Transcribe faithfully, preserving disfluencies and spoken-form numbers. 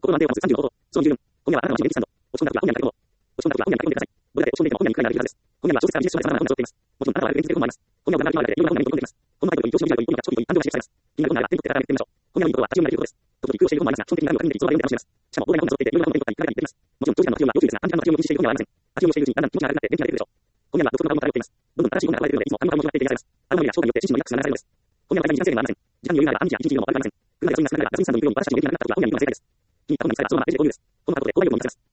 心の安定を保つさんじゅうの方法。質問じゅうよん。今夜はあなたの自分にさん度。落ち込んだ時は本屋に書き込もう。落ち込んだ時は本屋に書き込んでください。ボタンで落ち込んでいても本屋に書いてあるはずです。今夜は小説から美術書まで様々な本が揃っています。もちろんあなたは楽園につける本もあります。今夜は占いと言われていろんな本が読み込んでいます。このタイトルを移動しないという意味が長期という感情が指摘されます。気になる本があれば手に取ってから読んでみましょう。今夜のいいところは立ち読みができることです。時々工夫をしている本もありますが、基本的に何をかんでいつも読んで楽しめます。しかも膨大な本が揃っていていろんな本が手に取ったり書かれたりできます。もちろん長時間の立ち読みは要注意ですが、短時間の立ち読みを禁止している本ではありません。立ち読みをしているうちにだんだん気持ちが荒くなって元気が出てくるでしょう。今夜は独特な本が漂っています。どんどん新しい本が現れているので、いつもあの感情が出ていらっしゃいます。あのノリが生涯によって心身のリラックスがなされるのです。今夜は他に時間制限がありません。時間に余裕があれば半日や一日でも悪くありません。車でガソリンが少なければガソリンスタンドに行くように私たちもできなくなった時は本屋に行くのが正解です。気に入った本が見つかればそのままレジで購入です。この後で購買力を満たせます。